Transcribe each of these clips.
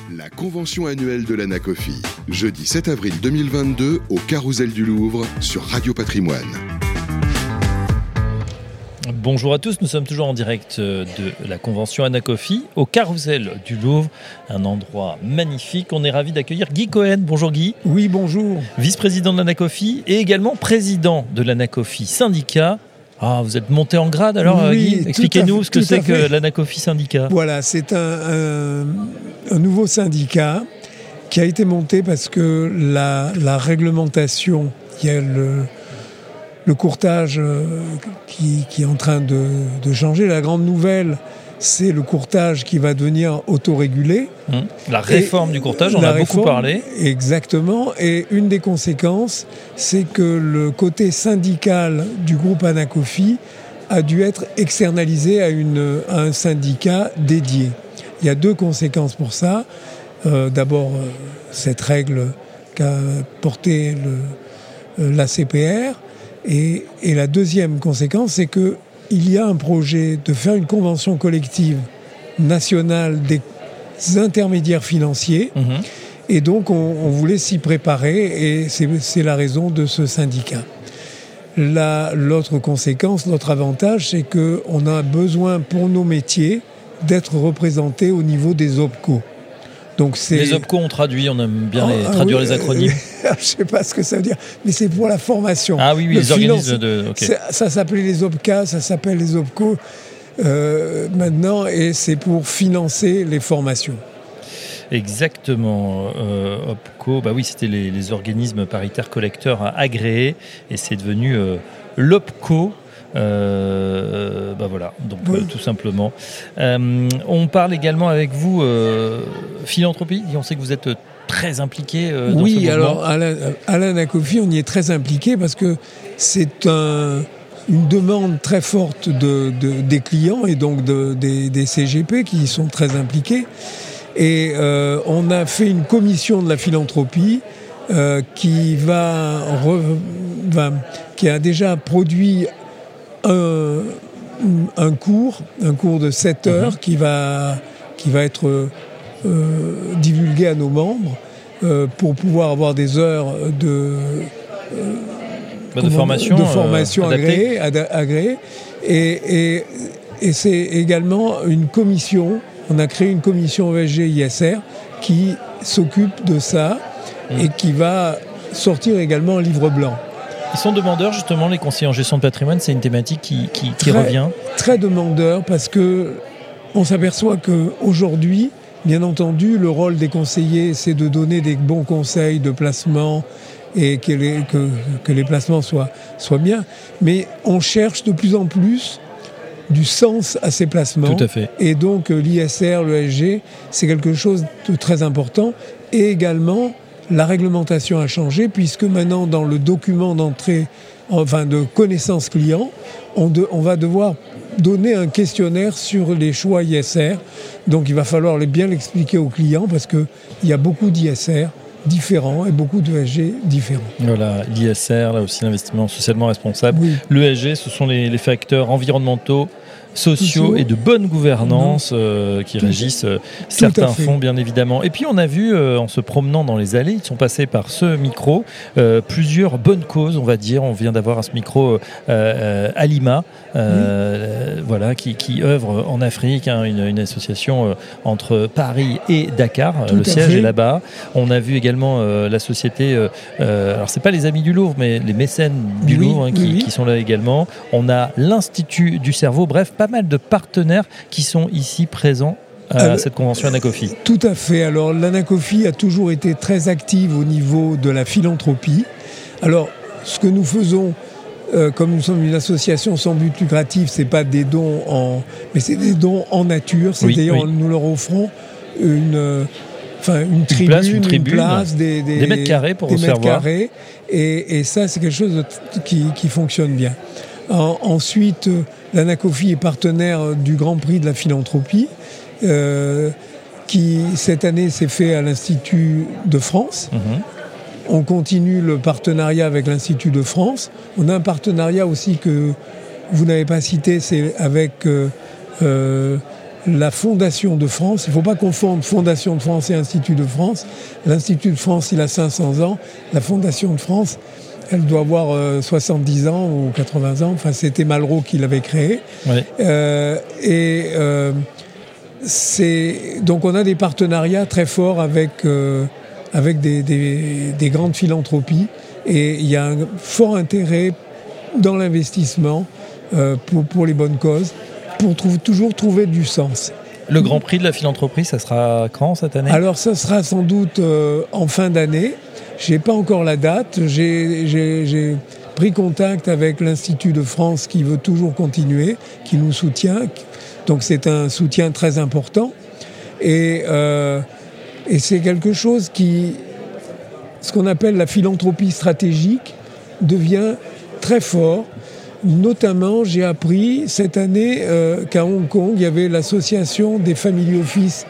La convention annuelle de l'Anacofi, jeudi 7 avril 2022 au Carrousel du Louvre sur Radio Patrimoine. Bonjour à tous, nous sommes toujours en direct de la convention Anacofi au Carrousel du Louvre, un endroit magnifique. On est ravis d'accueillir Guy Cohen. Bonjour Guy. Oui, bonjour. Vice-président de l'Anacofi et également président de l'Anacofi syndicat. Ah, vous êtes monté en grade alors oui, Guy. Expliquez-nous ce que c'est que l'Anacofi syndicat. Voilà, c'est un nouveau syndicat qui a été monté parce que la réglementation, il y a le courtage qui est en train de changer. La grande nouvelle, c'est le courtage qui va devenir autorégulé. La réforme du courtage, on a beaucoup parlé. Exactement. Et une des conséquences, c'est que le côté syndical du groupe Anacofi a dû être externalisé à un syndicat dédié. Il y a deux conséquences pour ça. D'abord, cette règle qu'a portée l'ACPR. Et la deuxième conséquence, c'est qu'il y a un projet de faire une convention collective nationale des intermédiaires financiers. Et donc, on voulait s'y préparer et c'est la raison de ce syndicat. L'autre conséquence, l'autre avantage, c'est qu'on a besoin pour nos métiers d'être représentés au niveau des OPCO. Donc les OPCO, on traduit, on aime bien traduire les acronymes. Je ne sais pas ce que ça veut dire, mais c'est pour la formation. Ah oui, les organismes de... Okay. Ça s'appelait les OPCA, ça s'appelle les OPCO maintenant, et c'est pour financer les formations. Donc OPCO, bah oui, c'était les organismes paritaires collecteurs agréés, et c'est devenu l'OPCO. Voilà, donc oui. Tout simplement. On parle également avec vous philanthropie. On sait que vous êtes très impliqué dans ce mouvement. Alors à l'Anacofi, on y est très impliqué parce que c'est une demande très forte des clients et donc des CGP qui y sont très impliqués. Et on a fait une commission de la philanthropie qui a déjà produit un cours de 7 heures qui va être divulgué à nos membres pour pouvoir avoir des heures de formation agréée. Et c'est également une commission, on a créé une commission ESG-ISR qui s'occupe de ça et qui va sortir également un livre blanc. Ils sont demandeurs, justement, les conseillers en gestion de patrimoine, c'est une thématique qui revient. Très demandeurs, parce qu'on s'aperçoit qu'aujourd'hui, bien entendu, le rôle des conseillers, c'est de donner des bons conseils de placement et que les placements soient bien. Mais on cherche de plus en plus du sens à ces placements. Tout à fait. Et donc l'ISR, l'ESG, c'est quelque chose de très important. Et également, la réglementation a changé puisque maintenant dans le document de connaissance client, on va devoir donner un questionnaire sur les choix ISR. Donc il va falloir bien l'expliquer aux clients parce qu'il y a beaucoup d'ISR différents et beaucoup d'ESG différents. Voilà, l'ISR, là aussi l'investissement socialement responsable. Oui. L'ESG, ce sont les facteurs environnementaux, sociaux et de bonne gouvernance qui régissent certains fonds, bien évidemment. Et puis on a vu, en se promenant dans les allées, ils sont passés par ce micro, plusieurs bonnes causes, on va dire. On vient d'avoir à ce micro Alima, voilà, qui œuvre en Afrique, une association entre Paris et Dakar. Le siège est là-bas. On a vu également la société, alors c'est pas les Amis du Louvre, mais les mécènes du Louvre qui sont là également. On a l'Institut du Cerveau, bref, pas mal de partenaires qui sont ici présents à cette convention Anacofi. Tout à fait. Alors l'Anacofi a toujours été très active au niveau de la philanthropie. Alors ce que nous faisons, comme nous sommes une association sans but lucratif, c'est pas des dons mais c'est des dons en nature. C'est-à-dire nous leur offrons une tribune, des mètres carrés pour se faire voir. Et ça, c'est quelque chose qui fonctionne bien. Ensuite, l'Anacofi est partenaire du Grand Prix de la philanthropie, qui cette année s'est fait à l'Institut de France. On continue le partenariat avec l'Institut de France. On a un partenariat aussi que vous n'avez pas cité, c'est avec la Fondation de France. Il ne faut pas confondre Fondation de France et Institut de France. L'Institut de France, il a 500 ans. La Fondation de France, elle doit avoir 70 ans ou 80 ans. Enfin, c'était Malraux qui l'avait créée. Ouais. Donc on a des partenariats très forts avec des grandes philanthropies. Et il y a un fort intérêt dans l'investissement pour les bonnes causes, pour toujours trouver du sens. Le Grand Prix de la philanthropie, ça sera quand cette année ? Alors ça sera sans doute en fin d'année. Je n'ai pas encore la date. J'ai pris contact avec l'Institut de France qui veut toujours continuer, qui nous soutient. Donc c'est un soutien très important. Et c'est quelque chose ce qu'on appelle la philanthropie stratégique, devient très fort. Notamment, j'ai appris cette année qu'à Hong Kong, il y avait l'association des family office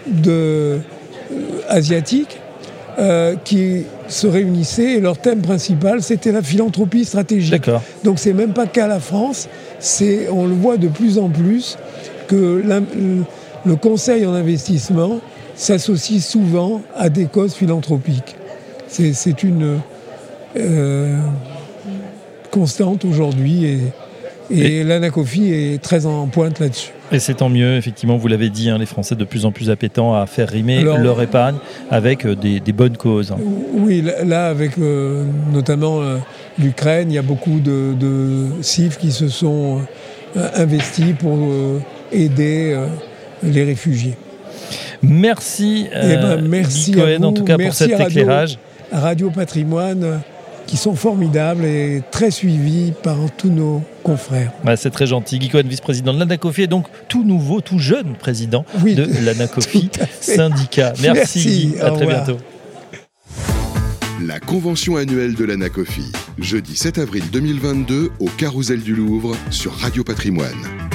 asiatiques qui se réunissaient et leur thème principal, c'était la philanthropie stratégique. D'accord. Donc c'est même pas qu'à la France, on le voit de plus en plus que le conseil en investissement s'associe souvent à des causes philanthropiques. C'est une constante aujourd'hui et l'Anacofi est très en pointe là-dessus. Et c'est tant mieux, effectivement, vous l'avez dit, les Français de plus en plus appétents à faire rimer leur épargne avec des bonnes causes. Oui, là avec notamment l'Ukraine, il y a beaucoup de CIF qui se sont investis pour aider les réfugiés. Merci, merci Guy Cohen, à vous. en tout cas, merci pour cet éclairage. Radio Patrimoine, qui sont formidables et très suivis par tous nos confrères. C'est très gentil. Guy Cohen, vice-président de l'Anacofi, et donc tout nouveau, tout jeune président de l'Anacofi syndicat. Merci, à très bientôt. La convention annuelle de l'Anacofi, jeudi 7 avril 2022 au Carrousel du Louvre sur Radio Patrimoine.